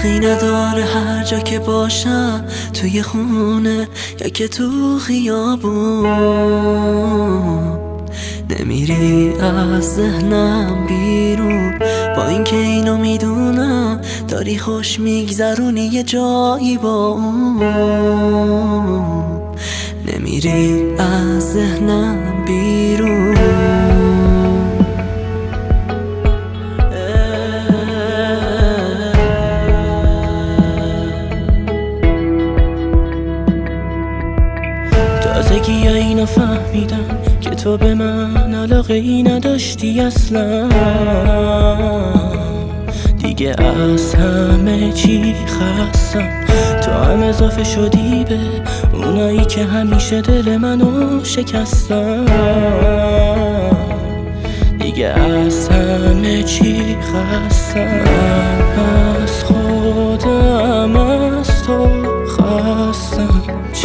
فرقی نداره هر جا که باشم، توی خونه یا که تو خیابون. نمیری از ذهنم بیرون، با اینکه اینو میدونم داری خوش میگذرونی یه جایی با اون. نمیری از ذهنم بیرون. تازگی اینو فهمیدم که تو به من علاقه ای نداشتی اصلا. دیگه از همه چی خستم، تو هم اضافه شدی به اونایی که همیشه دل منو شکستن. دیگه از همه چی خستم، از خودم از تو خستم.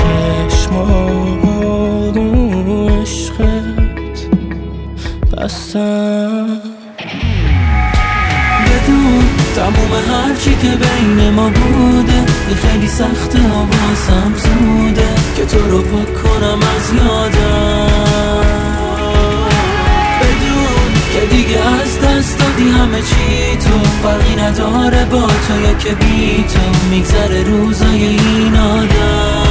چشمامو رو عشقت بستم. بدون تموم هرچی که بین ما بوده، یه خیلی سخته و واسم زوده که تو رو پاک کنم از یادم. بدون که دیگه از دست دادی همه چی، تو فرقی نداره با تو یا که بی تو میگذره روزای این آدم.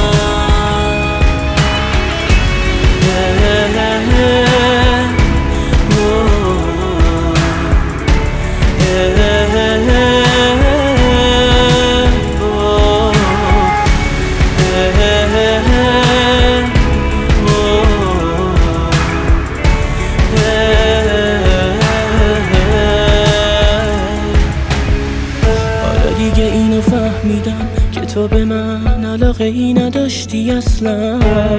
دیگه اینو فهمیدم که تو به من علاقه ای نداشتی اصلا.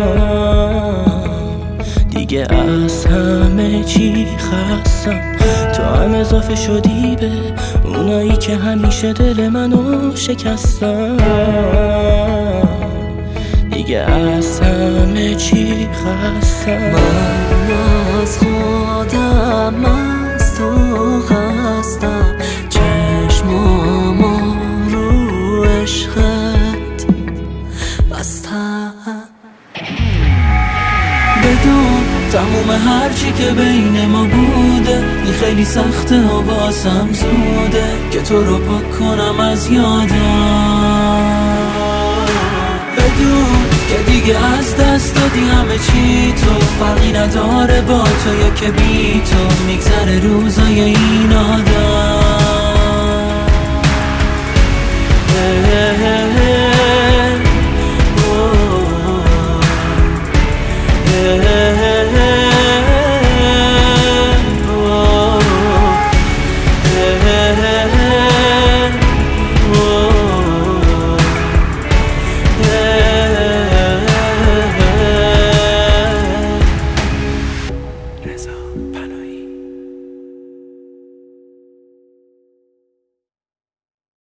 دیگه از همه چی خستم، تو هم اضافه شدی به اونایی که همیشه دل منو شکستن. دیگه از همه چی خستم، من از خودم از تو خستم. چشمامو رو عشقت بستم. بدون تموم هرچی که بین ما بوده، یه خیلی سخته و واسم زوده که تو رو پاک کنم از یادم. بدون که دیگه از دست دادی همه چی، تو فرقی نداره با تو یا که بی تو میگذره روزای این آدم.